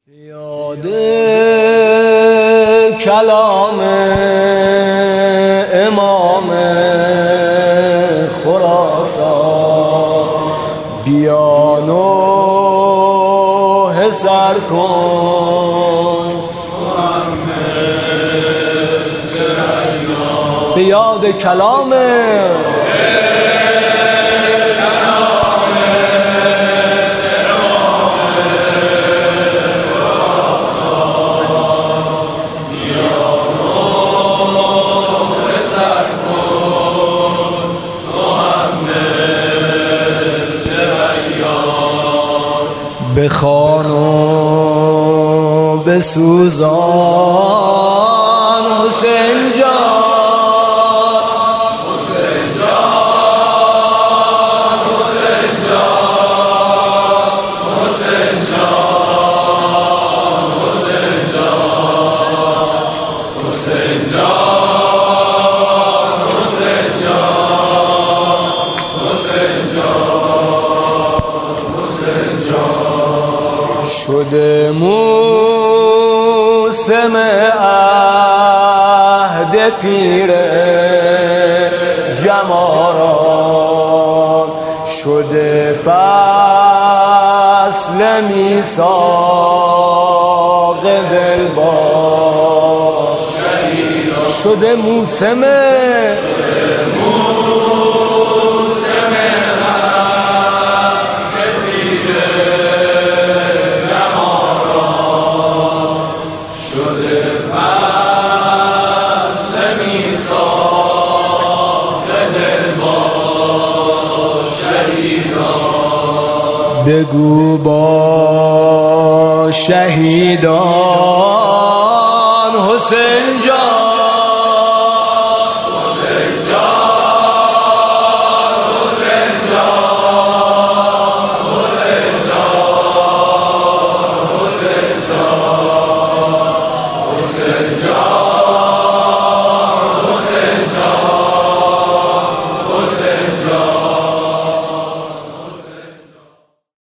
یاد کلام امام خراسان بیا نوحه سر کن به یاد کلام بخوان و بسوزان حسین جان حسین جان حسین جان حسین جان حسین جان حسین جان حسین جان شده موسم عهد پیر جماران شده فصل میثاق دلبار شده موسم بگو با شهیدان حسین